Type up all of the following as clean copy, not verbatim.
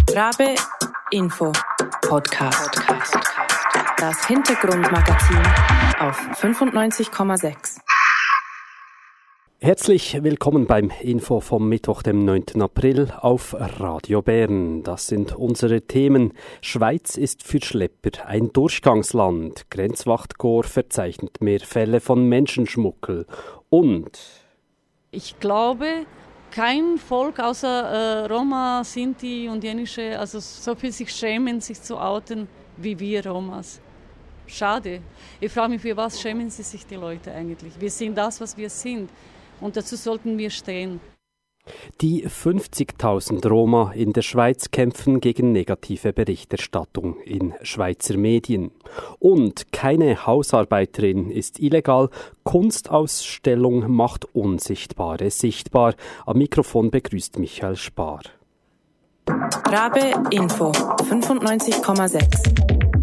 Rabe Info Podcast. Das Hintergrundmagazin auf 95,6. Herzlich willkommen beim Info vom Mittwoch, dem 9. April auf Radio Bern. Das sind unsere Themen. Schweiz ist für Schlepper ein Durchgangsland. Grenzwachtkorps verzeichnet mehr Fälle von Menschenschmuggel. Und ich glaube, kein Volk außer Roma, Sinti und Jenische, also so viel sich schämen, sich zu outen, wie wir Romas. Schade. Ich frage mich, für was schämen sie sich die Leute eigentlich? Wir sind das, was wir sind. Und dazu sollten wir stehen. Die 50.000 Roma in der Schweiz kämpfen gegen negative Berichterstattung in Schweizer Medien. Und keine Hausarbeiterin ist illegal. Kunstausstellung macht Unsichtbare sichtbar. Am Mikrofon begrüßt Michael Spar. Rabe Info 95,6.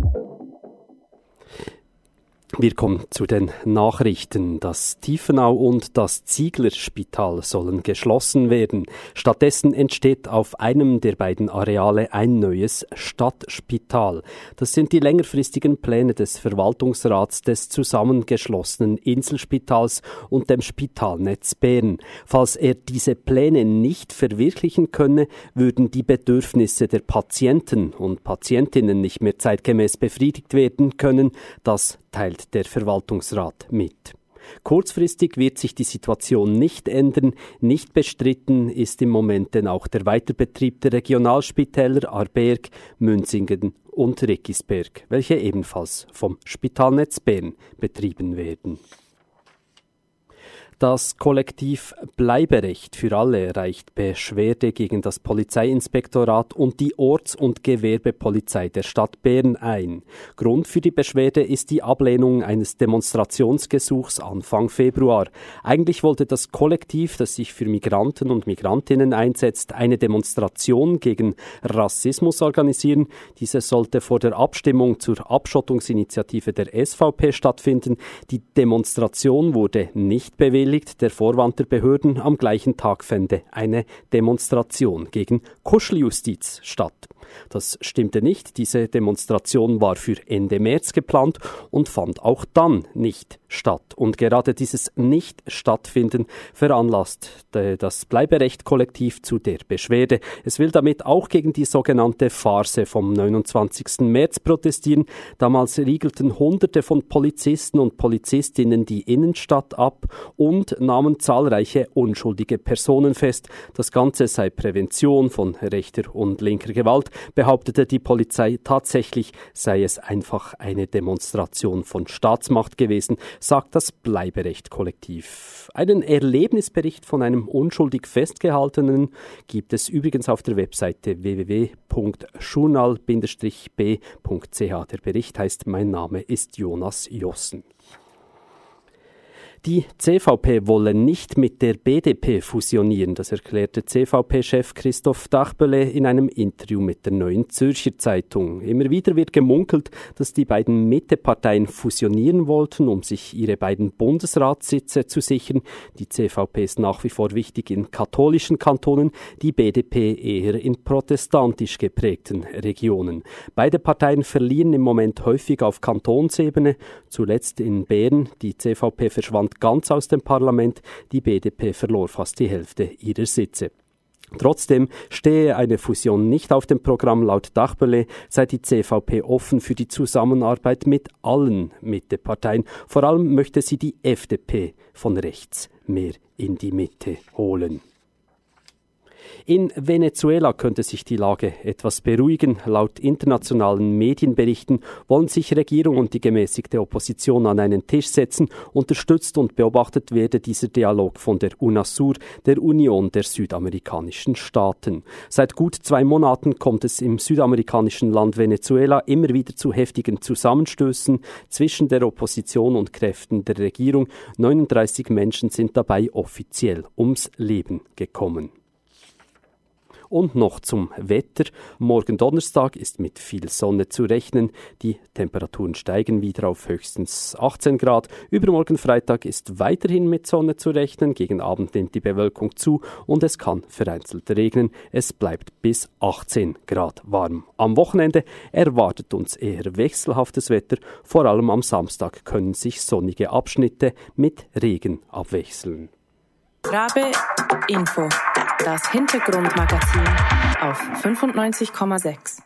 Wir kommen zu den Nachrichten. Das Tiefenau- und das Zieglerspital sollen geschlossen werden. Stattdessen entsteht auf einem der beiden Areale ein neues Stadtspital. Das sind die längerfristigen Pläne des Verwaltungsrats des zusammengeschlossenen Inselspitals und dem Spitalnetz Bern. Falls er diese Pläne nicht verwirklichen könne, würden die Bedürfnisse der Patienten und Patientinnen nicht mehr zeitgemäß befriedigt werden können. Das teilt der Verwaltungsrat mit. Kurzfristig wird sich die Situation nicht ändern. Nicht bestritten ist im Moment denn auch der Weiterbetrieb der Regionalspitäler Aarberg, Münsingen und Riggisberg, welche ebenfalls vom Spitalnetz Bern betrieben werden. Das Kollektiv Bleiberecht für alle reicht Beschwerde gegen das Polizeiinspektorat und die Orts- und Gewerbepolizei der Stadt Bern ein. Grund für die Beschwerde ist die Ablehnung eines Demonstrationsgesuchs Anfang Februar. Eigentlich wollte das Kollektiv, das sich für Migranten und Migrantinnen einsetzt, eine Demonstration gegen Rassismus organisieren. Diese sollte vor der Abstimmung zur Abschottungsinitiative der SVP stattfinden. Die Demonstration wurde nicht bewilligt. Der Vorwand der Behörden, am gleichen Tag fände eine Demonstration gegen Kuscheljustiz statt. Das stimmte nicht. Diese Demonstration war für Ende März geplant und fand auch dann nicht statt. Und gerade dieses Nicht-Stattfinden veranlasst das Bleiberecht-Kollektiv zu der Beschwerde. Es will damit auch gegen die sogenannte Farce vom 29. März protestieren. Damals riegelten Hunderte von Polizisten und Polizistinnen die Innenstadt ab und nahmen zahlreiche unschuldige Personen fest. Das Ganze sei Prävention von rechter und linker Gewalt, behauptete die Polizei. Tatsächlich sei es einfach eine Demonstration von Staatsmacht gewesen, sagt das Bleiberecht-Kollektiv. Einen Erlebnisbericht von einem unschuldig Festgehaltenen gibt es übrigens auf der Webseite www.journal-b.ch. Der Bericht heißt "Mein Name ist Jonas Jossen". Die CVP wolle nicht mit der BDP fusionieren, das erklärte CVP-Chef Christoph Dachbölle in einem Interview mit der Neuen Zürcher Zeitung. Immer wieder wird gemunkelt, dass die beiden Mitteparteien fusionieren wollten, um sich ihre beiden Bundesratssitze zu sichern. Die CVP ist nach wie vor wichtig in katholischen Kantonen, die BDP eher in protestantisch geprägten Regionen. Beide Parteien verlieren im Moment häufig auf Kantonsebene, zuletzt in Bern. Die CVP verschwand ganz aus dem Parlament, die BDP verlor fast die Hälfte ihrer Sitze. Trotzdem stehe eine Fusion nicht auf dem Programm. Laut Dachbölle sei die CVP offen für die Zusammenarbeit mit allen Mitteparteien. Vor allem möchte sie die FDP von rechts mehr in die Mitte holen. In Venezuela könnte sich die Lage etwas beruhigen. Laut internationalen Medienberichten wollen sich Regierung und die gemäßigte Opposition an einen Tisch setzen. Unterstützt und beobachtet werde dieser Dialog von der UNASUR, der Union der südamerikanischen Staaten. Seit gut 2 Monaten kommt es im südamerikanischen Land Venezuela immer wieder zu heftigen Zusammenstößen zwischen der Opposition und Kräften der Regierung. 39 Menschen sind dabei offiziell ums Leben gekommen. Und noch zum Wetter. Morgen Donnerstag ist mit viel Sonne zu rechnen. Die Temperaturen steigen wieder auf höchstens 18 Grad. Übermorgen Freitag ist weiterhin mit Sonne zu rechnen. Gegen Abend nimmt die Bewölkung zu und es kann vereinzelt regnen. Es bleibt bis 18 Grad warm. Am Wochenende erwartet uns eher wechselhaftes Wetter. Vor allem am Samstag können sich sonnige Abschnitte mit Regen abwechseln. Rabe Info, das Hintergrundmagazin auf 95,6.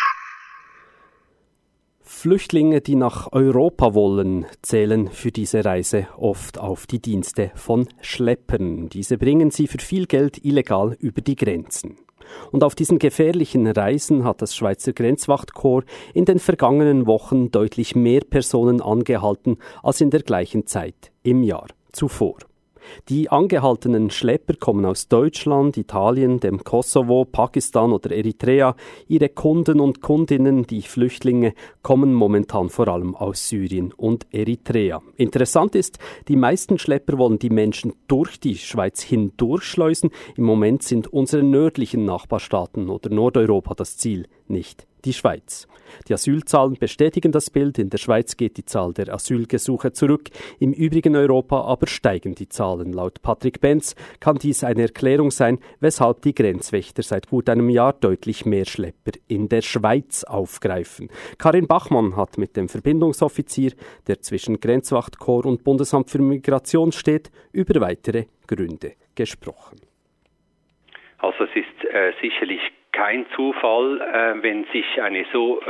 Flüchtlinge, die nach Europa wollen, zählen für diese Reise oft auf die Dienste von Schleppern. Diese bringen sie für viel Geld illegal über die Grenzen. Und auf diesen gefährlichen Reisen hat das Schweizer Grenzwachtkorps in den vergangenen Wochen deutlich mehr Personen angehalten als in der gleichen Zeit im Jahr zuvor. Die angehaltenen Schlepper kommen aus Deutschland, Italien, dem Kosovo, Pakistan oder Eritrea. Ihre Kunden und Kundinnen, die Flüchtlinge, kommen momentan vor allem aus Syrien und Eritrea. Interessant ist, die meisten Schlepper wollen die Menschen durch die Schweiz hindurchschleusen. Im Moment sind unsere nördlichen Nachbarstaaten oder Nordeuropa das Ziel, nicht die Schweiz. Die Asylzahlen bestätigen das Bild. In der Schweiz geht die Zahl der Asylgesuche zurück. Im übrigen Europa aber steigen die Zahlen. Laut Patrick Benz kann dies eine Erklärung sein, weshalb die Grenzwächter seit gut einem Jahr deutlich mehr Schlepper in der Schweiz aufgreifen. Karin Bachmann hat mit dem Verbindungsoffizier, der zwischen Grenzwachtkorps und Bundesamt für Migration steht, über weitere Gründe gesprochen. Also es ist sicherlich kein Zufall, wenn sich eine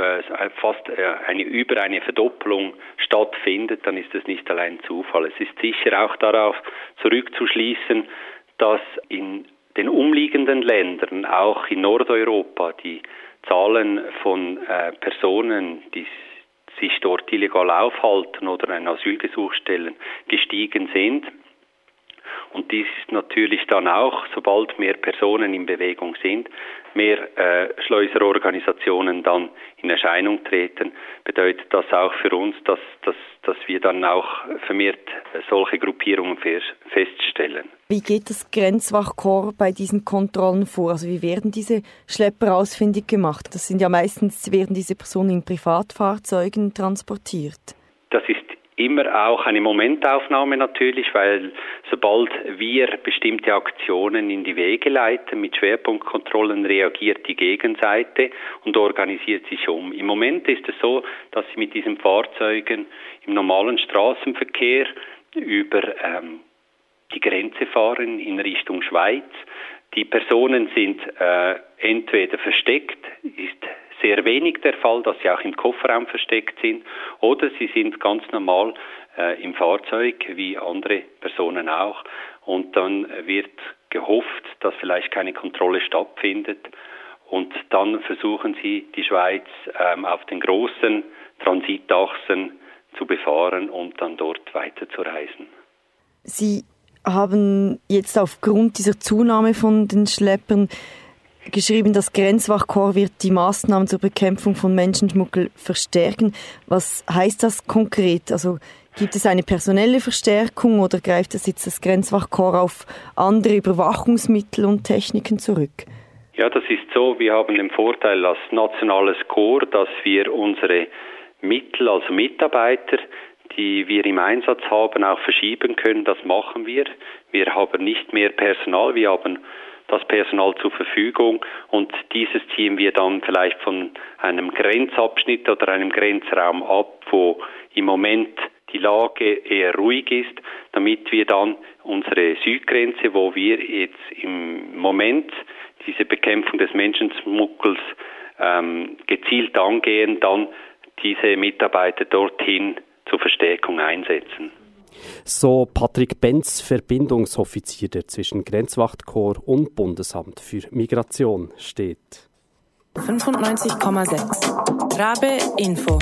Verdoppelung stattfindet, dann ist es nicht allein Zufall. Es ist sicher auch darauf zurückzuschließen, dass in den umliegenden Ländern, auch in Nordeuropa, die Zahlen von Personen, die sich dort illegal aufhalten oder ein Asylgesuch stellen, gestiegen sind. Und dies ist natürlich dann auch, sobald mehr Personen in Bewegung sind, mehr Schleuserorganisationen dann in Erscheinung treten, bedeutet das auch für uns, dass wir dann auch vermehrt solche Gruppierungen feststellen. Wie geht das Grenzwachtkorps bei diesen Kontrollen vor? Also wie werden diese Schlepper ausfindig gemacht? Das sind ja meistens, werden diese Personen in Privatfahrzeugen transportiert. Das ist immer auch eine Momentaufnahme natürlich, weil sobald wir bestimmte Aktionen in die Wege leiten, mit Schwerpunktkontrollen reagiert die Gegenseite und organisiert sich um. Im Moment ist es so, dass sie mit diesen Fahrzeugen im normalen Straßenverkehr über die Grenze fahren in Richtung Schweiz. Die Personen sind entweder versteckt, ist sehr wenig der Fall, dass sie auch im Kofferraum versteckt sind, oder sie sind ganz normal im Fahrzeug, wie andere Personen auch. Und dann wird gehofft, dass vielleicht keine Kontrolle stattfindet. Und dann versuchen sie, die Schweiz auf den großen Transitachsen zu befahren und dann dort weiterzureisen. Sie haben jetzt aufgrund dieser Zunahme von den Schleppern geschrieben, das Grenzwachtkorps wird die Maßnahmen zur Bekämpfung von Menschenschmuggel verstärken. Was heißt das konkret? Also gibt es eine personelle Verstärkung oder greift es jetzt das Grenzwachtkorps auf andere Überwachungsmittel und Techniken zurück? Ja, das ist so. Wir haben den Vorteil als nationales Korps, dass wir unsere Mittel, also Mitarbeiter, die wir im Einsatz haben, auch verschieben können. Das machen wir. Wir haben nicht mehr Personal. Wir haben das Personal zur Verfügung und dieses ziehen wir dann vielleicht von einem Grenzabschnitt oder einem Grenzraum ab, wo im Moment die Lage eher ruhig ist, damit wir dann unsere Südgrenze, wo wir jetzt im Moment diese Bekämpfung des Menschenschmuggels gezielt angehen, dann diese Mitarbeiter dorthin zur Verstärkung einsetzen. So Patrick Benz, Verbindungsoffizier, der zwischen Grenzwachtkorps und Bundesamt für Migration steht. 95,6 Rabe Info.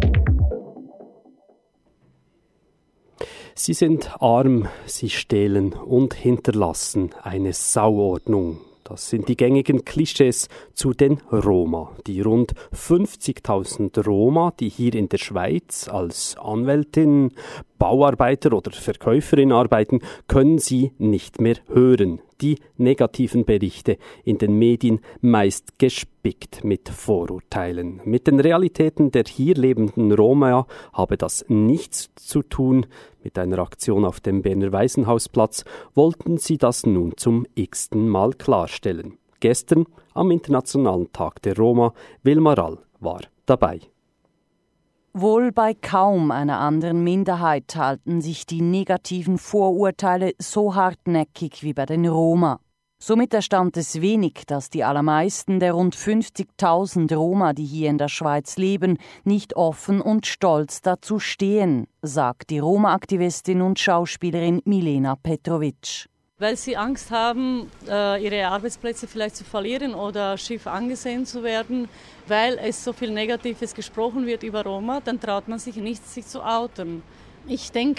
Sie sind arm, sie stehlen und hinterlassen eine Sauordnung. Das sind die gängigen Klischees zu den Roma. Die rund 50.000 Roma, die hier in der Schweiz als Anwältinnen, Bauarbeiter oder Verkäuferin arbeiten, können sie nicht mehr hören. Die negativen Berichte in den Medien meist gespickt mit Vorurteilen. Mit den Realitäten der hier lebenden Roma habe das nichts zu tun. Mit einer Aktion auf dem Berner Waisenhausplatz wollten sie das nun zum x-ten Mal klarstellen. Gestern, am Internationalen Tag der Roma, Wilma Rall war dabei. Wohl bei kaum einer anderen Minderheit halten sich die negativen Vorurteile so hartnäckig wie bei den Roma. Somit erstaunt es wenig, dass die allermeisten der rund 50.000 Roma, die hier in der Schweiz leben, nicht offen und stolz dazu stehen, sagt die Roma-Aktivistin und Schauspielerin Milena Petrovic. Weil sie Angst haben, ihre Arbeitsplätze vielleicht zu verlieren oder schief angesehen zu werden, weil es so viel Negatives gesprochen wird über Roma, dann traut man sich nicht, sich zu outen. Ich denke,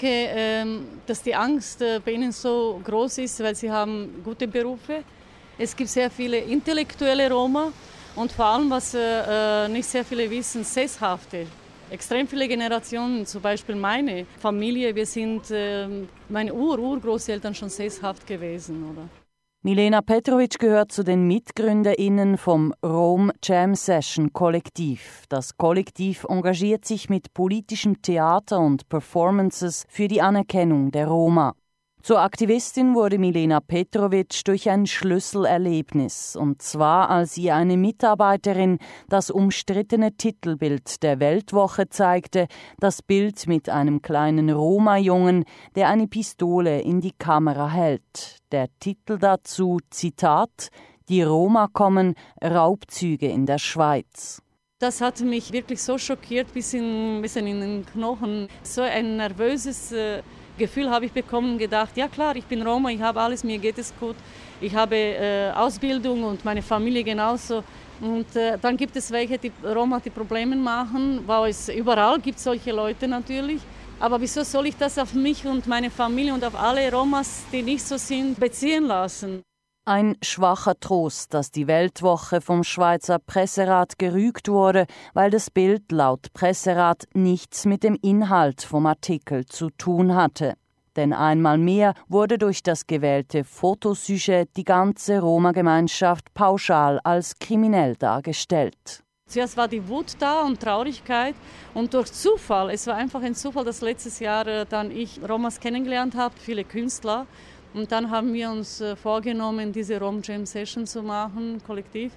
dass die Angst bei ihnen so groß ist, weil sie haben gute Berufe. Es gibt sehr viele intellektuelle Roma und vor allem, was nicht sehr viele wissen, sesshafte. Extrem viele Generationen, zum Beispiel meine Familie, wir sind meine Urgroßeltern schon sesshaft gewesen, oder? Milena Petrovic gehört zu den MitgründerInnen vom Rome Jam Session Kollektiv. Das Kollektiv engagiert sich mit politischem Theater und Performances für die Anerkennung der Roma. Zur Aktivistin wurde Milena Petrovic durch ein Schlüsselerlebnis, und zwar als ihr eine Mitarbeiterin das umstrittene Titelbild der Weltwoche zeigte, das Bild mit einem kleinen Roma-Jungen, der eine Pistole in die Kamera hält. Der Titel dazu, Zitat, »Die Roma kommen, Raubzüge in der Schweiz«. Das hat mich wirklich so schockiert, bis in den Knochen. So ein nervöses Gefühl habe ich bekommen und gedacht, ja klar, ich bin Roma, ich habe alles, mir geht es gut. Ich habe Ausbildung und meine Familie genauso. Und dann gibt es welche, die Roma, die Probleme machen, weil es überall gibt solche Leute natürlich. Aber wieso soll ich das auf mich und meine Familie und auf alle Romas, die nicht so sind, beziehen lassen? Ein schwacher Trost, dass die Weltwoche vom Schweizer Presserat gerügt wurde, weil das Bild laut Presserat nichts mit dem Inhalt vom Artikel zu tun hatte. Denn einmal mehr wurde durch das gewählte Fotosujet die ganze Roma-Gemeinschaft pauschal als kriminell dargestellt. Zuerst war die Wut da und Traurigkeit und durch Zufall, es war einfach ein Zufall, dass letztes Jahr dann ich Romas kennengelernt habe, viele Künstler. Und dann haben wir uns vorgenommen, diese Rome Jam Session zu machen, kollektiv,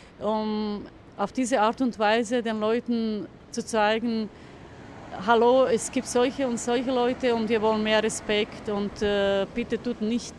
um auf diese Art und Weise den Leuten zu zeigen, hallo, es gibt solche und solche Leute und wir wollen mehr Respekt und bitte tut nicht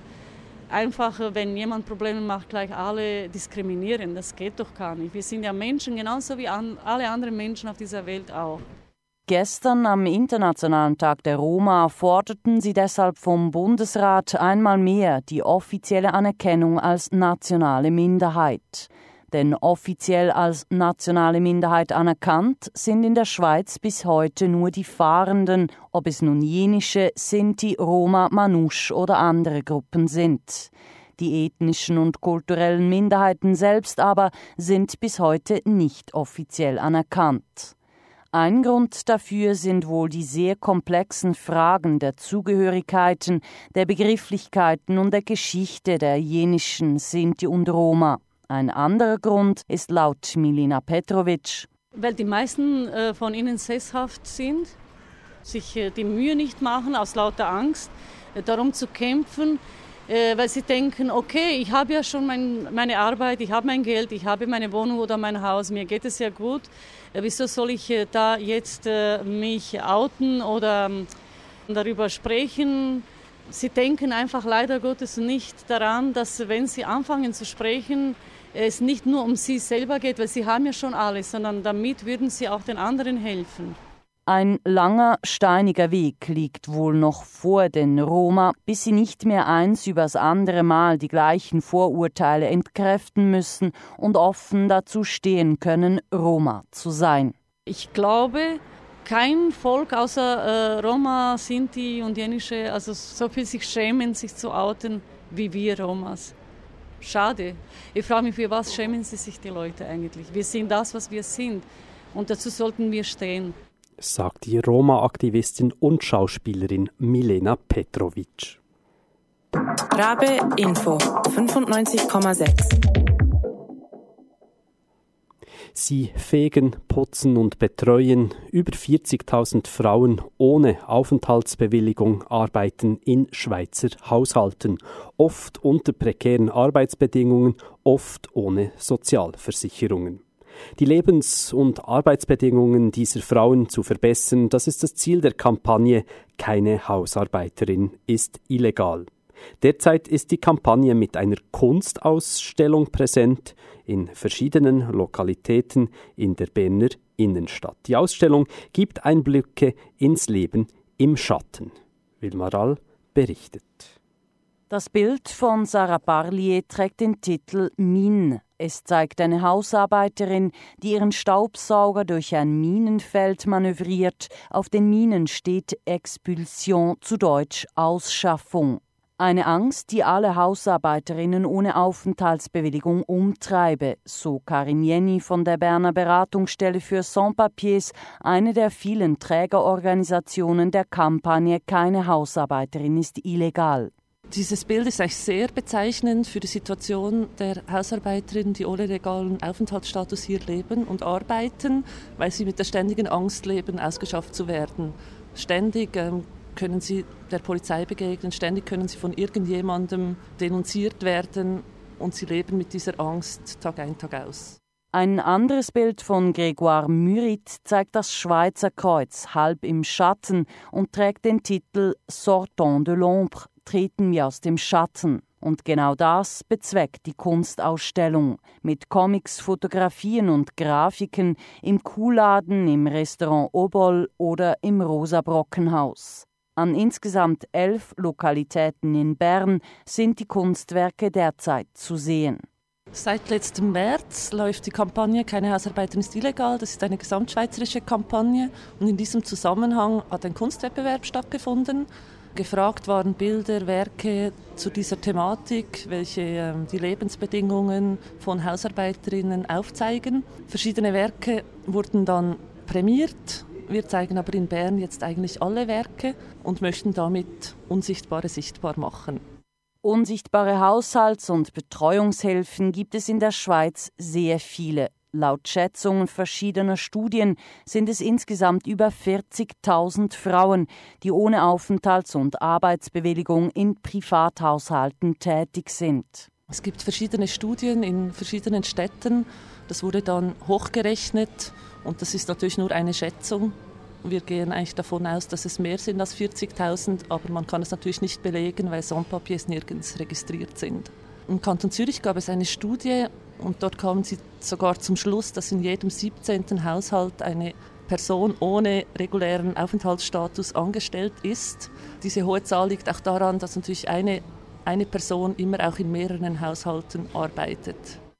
einfach, wenn jemand Probleme macht, gleich alle diskriminieren. Das geht doch gar nicht. Wir sind ja Menschen, genauso wie alle anderen Menschen auf dieser Welt auch. Gestern am Internationalen Tag der Roma forderten sie deshalb vom Bundesrat einmal mehr die offizielle Anerkennung als nationale Minderheit. Denn offiziell als nationale Minderheit anerkannt sind in der Schweiz bis heute nur die Fahrenden, ob es nun jenische, Sinti, Roma, Manouche oder andere Gruppen sind. Die ethnischen und kulturellen Minderheiten selbst aber sind bis heute nicht offiziell anerkannt. Ein Grund dafür sind wohl die sehr komplexen Fragen der Zugehörigkeiten, der Begrifflichkeiten und der Geschichte der jenischen Sinti und Roma. Ein anderer Grund ist laut Milena Petrovic, weil die meisten von ihnen sesshaft sind, sich die Mühe nicht machen, aus lauter Angst, darum zu kämpfen, weil sie denken, okay, ich habe ja schon meine Arbeit, ich habe mein Geld, ich habe meine Wohnung oder mein Haus, mir geht es ja gut. Wieso soll ich da jetzt mich outen oder darüber sprechen? Sie denken einfach leider Gottes nicht daran, dass wenn sie anfangen zu sprechen, es nicht nur um sie selber geht, weil sie haben ja schon alles, sondern damit würden sie auch den anderen helfen. Ein langer, steiniger Weg liegt wohl noch vor den Roma, bis sie nicht mehr eins übers andere Mal die gleichen Vorurteile entkräften müssen und offen dazu stehen können, Roma zu sein. Ich glaube, kein Volk außer Roma, Sinti und jenische, also so viel sich schämen, sich zu outen, wie wir Romas. Schade. Ich frage mich, für was schämen sich die Leute eigentlich? Wir sind das, was wir sind. Und dazu sollten wir stehen. sagt die Roma-Aktivistin und Schauspielerin Milena Petrovic. Rabe Info 95,6. Sie fegen, putzen und betreuen. Über 40.000 Frauen ohne Aufenthaltsbewilligung arbeiten in Schweizer Haushalten, oft unter prekären Arbeitsbedingungen, oft ohne Sozialversicherungen. Die Lebens- und Arbeitsbedingungen dieser Frauen zu verbessern, das ist das Ziel der Kampagne »Keine Hausarbeiterin ist illegal«. Derzeit ist die Kampagne mit einer Kunstausstellung präsent in verschiedenen Lokalitäten in der Berner Innenstadt. Die Ausstellung gibt Einblicke ins Leben im Schatten. Wilma Rall berichtet. Das Bild von Sarah Barlier trägt den Titel »Mine«. Es zeigt eine Hausarbeiterin, die ihren Staubsauger durch ein Minenfeld manövriert. Auf den Minen steht Expulsion, zu Deutsch Ausschaffung. Eine Angst, die alle Hausarbeiterinnen ohne Aufenthaltsbewilligung umtreibe, so Karin Jenny von der Berner Beratungsstelle für Sans-Papiers, eine der vielen Trägerorganisationen der Kampagne »Keine Hausarbeiterin ist illegal«. Dieses Bild ist eigentlich sehr bezeichnend für die Situation der Hausarbeiterinnen, die ohne legalen Aufenthaltsstatus hier leben und arbeiten, weil sie mit der ständigen Angst leben, ausgeschafft zu werden. Ständig können sie der Polizei begegnen, ständig können sie von irgendjemandem denunziert werden und sie leben mit dieser Angst Tag ein, Tag aus. Ein anderes Bild von Grégoire Murit zeigt das Schweizer Kreuz halb im Schatten und trägt den Titel »Sortons de l'ombre«, treten wir aus dem Schatten. Und genau das bezweckt die Kunstausstellung. Mit Comics, Fotografien und Grafiken im Kuhladen, im Restaurant Obol oder im Rosa Brockenhaus. An insgesamt 11 Lokalitäten in Bern sind die Kunstwerke derzeit zu sehen. Seit letztem März läuft die Kampagne »Keine Hausarbeiterin ist illegal«. Das ist eine gesamtschweizerische Kampagne. Und in diesem Zusammenhang hat ein Kunstwettbewerb stattgefunden. Gefragt waren Bilder, Werke zu dieser Thematik, welche die Lebensbedingungen von Hausarbeiterinnen aufzeigen. Verschiedene Werke wurden dann prämiert. Wir zeigen aber in Bern jetzt eigentlich alle Werke und möchten damit Unsichtbare sichtbar machen. Unsichtbare Haushalts- und Betreuungshilfen gibt es in der Schweiz sehr viele. Laut Schätzungen verschiedener Studien sind es insgesamt über 40.000 Frauen, die ohne Aufenthalts- und Arbeitsbewilligung in Privathaushalten tätig sind. Es gibt verschiedene Studien in verschiedenen Städten. Das wurde dann hochgerechnet und das ist natürlich nur eine Schätzung. Wir gehen eigentlich davon aus, dass es mehr sind als 40.000, aber man kann es natürlich nicht belegen, weil Sans-Papiers nirgends registriert sind. Im Kanton Zürich gab es eine Studie und dort kamen sie sogar zum Schluss, dass in jedem 17. Haushalt eine Person ohne regulären Aufenthaltsstatus angestellt ist. Diese hohe Zahl liegt auch daran, dass natürlich eine Person immer auch in mehreren Haushalten arbeitet.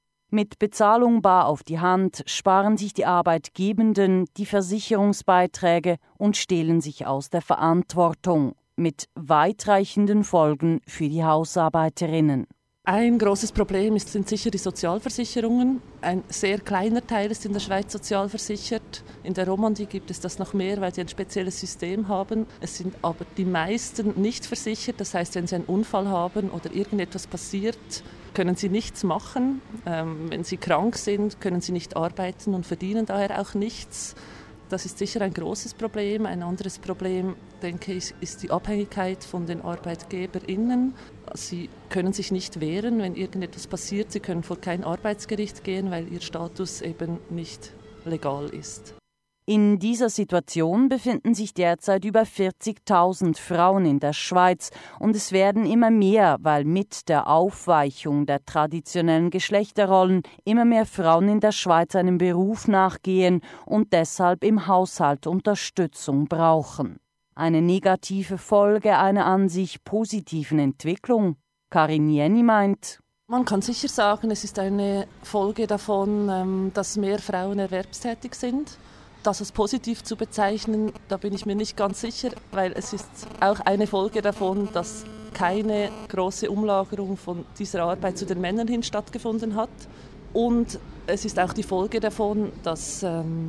Mit Bezahlung bar auf die Hand sparen sich die Arbeitgebenden die Versicherungsbeiträge und stehlen sich aus der Verantwortung, mit weitreichenden Folgen für die Hausarbeiterinnen. Ein großes Problem sind sicher die Sozialversicherungen. Ein sehr kleiner Teil ist in der Schweiz sozialversichert. In der Romandie gibt es das noch mehr, weil sie ein spezielles System haben. Es sind aber die meisten nicht versichert. Das heißt, wenn sie einen Unfall haben oder irgendetwas passiert, können sie nichts machen. Wenn sie krank sind, können sie nicht arbeiten und verdienen daher auch nichts. Das ist sicher ein großes Problem. Ein anderes Problem, denke ich, ist die Abhängigkeit von den ArbeitgeberInnen. Sie können sich nicht wehren, wenn irgendetwas passiert. Sie können vor kein Arbeitsgericht gehen, weil ihr Status eben nicht legal ist. In dieser Situation befinden sich derzeit über 40.000 Frauen in der Schweiz und es werden immer mehr, weil mit der Aufweichung der traditionellen Geschlechterrollen immer mehr Frauen in der Schweiz einem Beruf nachgehen und deshalb im Haushalt Unterstützung brauchen. Eine negative Folge einer an sich positiven Entwicklung? Karin Jenny meint: Man kann sicher sagen, es ist eine Folge davon, dass mehr Frauen erwerbstätig sind. Das als positiv zu bezeichnen, da bin ich mir nicht ganz sicher, weil es ist auch eine Folge davon, dass keine große Umlagerung von dieser Arbeit zu den Männern hin stattgefunden hat. Und es ist auch die Folge davon, dass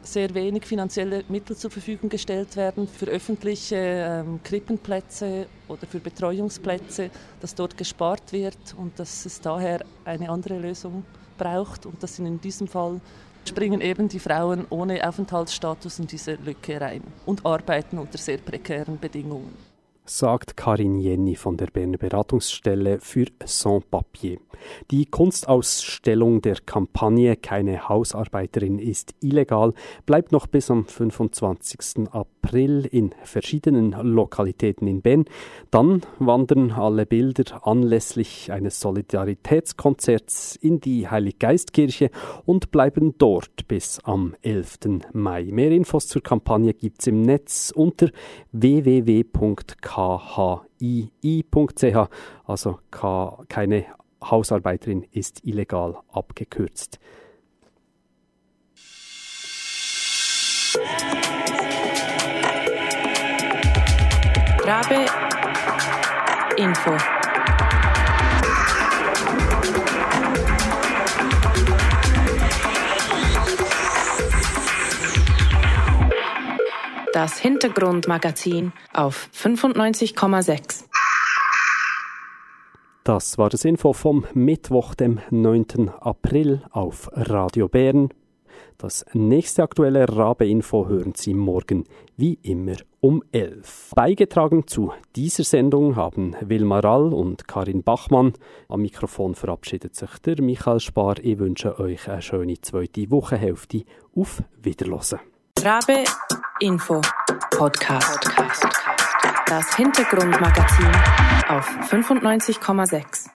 sehr wenig finanzielle Mittel zur Verfügung gestellt werden für öffentliche Krippenplätze oder für Betreuungsplätze, dass dort gespart wird und dass es daher eine andere Lösung braucht. Und dass in diesem Fall springen eben die Frauen ohne Aufenthaltsstatus in diese Lücke rein und arbeiten unter sehr prekären Bedingungen. Sagt Karin Jenny von der Berner Beratungsstelle für Sans Papier. Die Kunstausstellung der Kampagne Keine Hausarbeiterin ist illegal bleibt noch bis am 25. April in verschiedenen Lokalitäten in Bern. Dann wandern alle Bilder anlässlich eines Solidaritätskonzerts in die Heiliggeistkirche und bleiben dort bis am 11. Mai. Mehr Infos zur Kampagne gibt's im Netz unter www.khii.ch, also keine Hausarbeiterin ist illegal abgekürzt. Rabe Info. Das Hintergrundmagazin auf 95,6. Das war das Info vom Mittwoch, dem 9. April auf Radio Bern. Das nächste aktuelle Rabe-Info hören Sie morgen, wie immer, um 11. Beigetragen zu dieser Sendung haben Wilma Rall und Karin Bachmann. Am Mikrofon verabschiedet sich der Michael Spar. Ich wünsche euch eine schöne zweite Wochenhälfte. Auf Wiederhören. Rabe Info Podcast. Das Hintergrundmagazin auf 95,6.